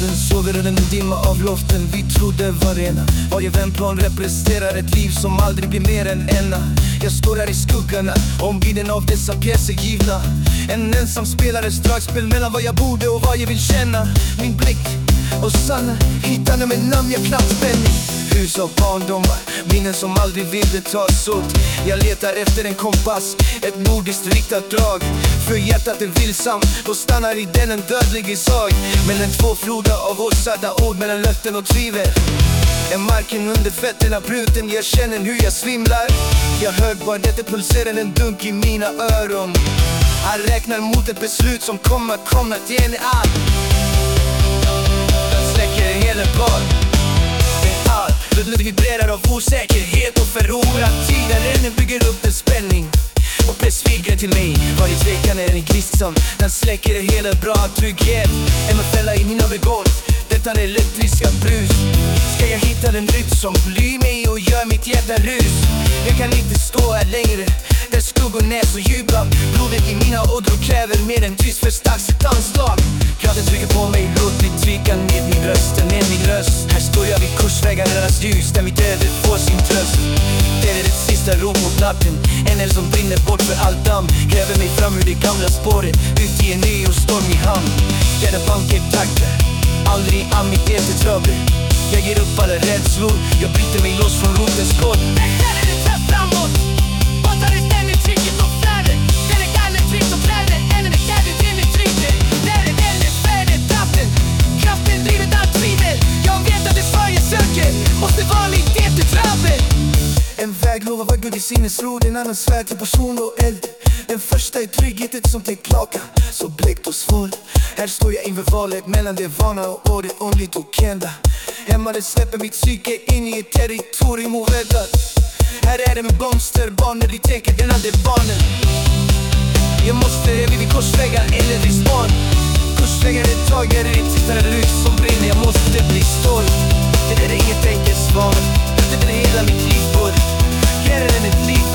staden sover under en dimma av loften vi trodde var rena. Varje vändplan representerar ett liv som aldrig blir mer än ena. Jag står här i skuggarna, omgiven av dessa pjäser givna. En ensam spelares dragspel mellan vad jag borde och vad jag vill känna. Min blick och sanna hittar med namn jag knappt spänning. Hus av barndomar, minnen som aldrig ville tas åt. Jag letar efter en kompass, ett nordiskt riktat drag. För hjärtat är vilsamt och stannar i den en dödlig sorg. Mellan två floder av åsadda ord, mellan löften och tvivel. Är marken under fötterna bruten, jag känner hur jag svimlar. Jag hör bara det pulserar en dunk i mina öron. Han räknar mot ett beslut som kommer att ge en allt. Den släcker hela bad. Ludet vibrerar av osäkerhet och förlorar tiden. Den bygger upp en spänning och besviker till mig. Varje tvekan är en gnist som den släcker hela bra trygghet. En fälla i mina ögon, detta är elektriska brus. Ska jag hitta den rytm som blyr mig och gör mitt hjärta rus? Jag kan inte stå här längre, där skuggorna är så djupa. Blodet i mina ådror kräver mer än tyst för starkt ett anslag. Kraften trycker på mig, låt mig trycka ner min röst. Här står jag vid korsvägarnas ljus, där mitt öde får sin tröst. Det är det sista rop mot natten, en eld som brinner bort för allt damm. Gräver mig fram ur det gamla spåret, ut i en ny och stormig hamn. Där banker takter, aldrig an mitt eftertrabbel. Jag ger upp alla rädslor, jag bryter mig loss från rotens skott. Där är det trapp framåt, båtar i ständigt trycket och flödet. Där är gallet tryckt och flödet, ännu det kärdet in i trycket. Där är väldigt färdigt trappen, kraften driver allt tvivel. Jag vet att det svar jag söker måste vara lite efter trappen. En väg lovar var Gud i sinnesro, en annan svärd till passion och eld. Den första är tryggheten som tänkt plaka, så blekt och svår. Här står jag inför valet mellan det vana och det åndligt okända. Hemma det släpper mitt psyke in i ett territorium oräddat. Här är det med blomster, barnen de tänker den andra barnen. Jag måste vid korsvägar eller vid span. Korsvägar ett tag är det tittare lys som brinner, jag måste bli stolt. Det är inget enkelt svar, det är hela mitt liv bort. Gärna än ett liv.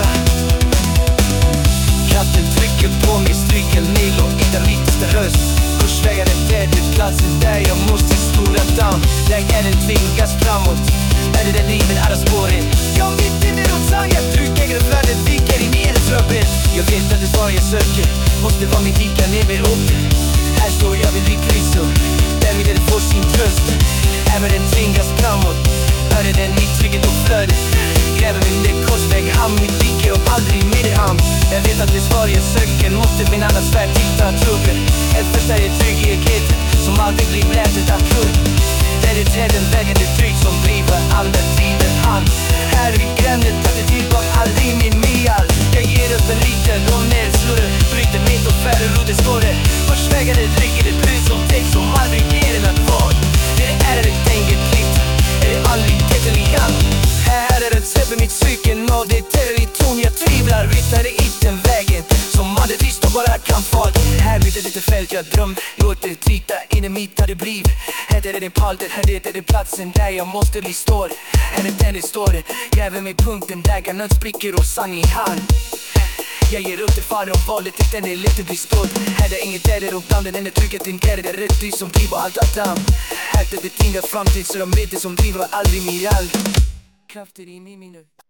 Kraften trycker på mig, stryker mig och gitarristiska röst. Korsvägar är platsen där jag måste spola down. Där är den tvingas framåt, där är det livet alla spåren. Jag vet inte någon sang, jag trycker i världen, viker i min tröbbel. Jag vet att det svar jag söker måste vara mitt hika ner med upp. Här står jag vid Kristo, där mitt får sin tröst. Även den tvingas framåt, hör den i trycket och flödet. Gräver min det korsväg, hamn mitt dike och aldrig med det hamn. Jag vet att det svar jag söker måste min annars värld titta trubbel. Ett första är tryggheten som aldrig blir blätet av kull. Där är träden vägen det tryck som driver alla tider an. Här vid gränden tar det tillbaka aldrig min mial. Jag ger upp en liten och ner slurre, bryter mitt och färre rodet står det. Korsvägar det dricker det brus som text som aldrig ger en att vara. Det är ett enkelt klipp, är det aldrig detaljan. Här är det släpper mitt psyken och det territorium jag tvivlar. Ryttare i den vägen som aldrig visst och bara kan fart. Här vid det lite fält jag drömt, låt det tryta in i mitt hade bliv. Här är det palter, här är det platsen där jag måste bli står. Här är den det står, gräver mig punkten där gannen spricker och sang i hand. Jag ger upp det fara och valet, den är lite bestådd. Här är inget där och bland den är trycket in där. Det är rätt du som driver allt att damm. Här är det tingar framtid så de vet det som driver aldrig mig all. Krafter in i mina